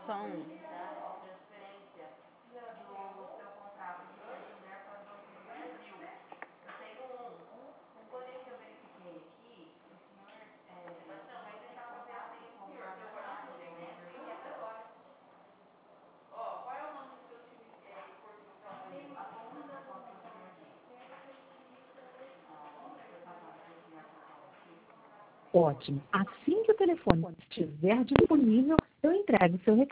só um. Ótimo. Assim que o telefone estiver disponível, eu entrego o seu recado.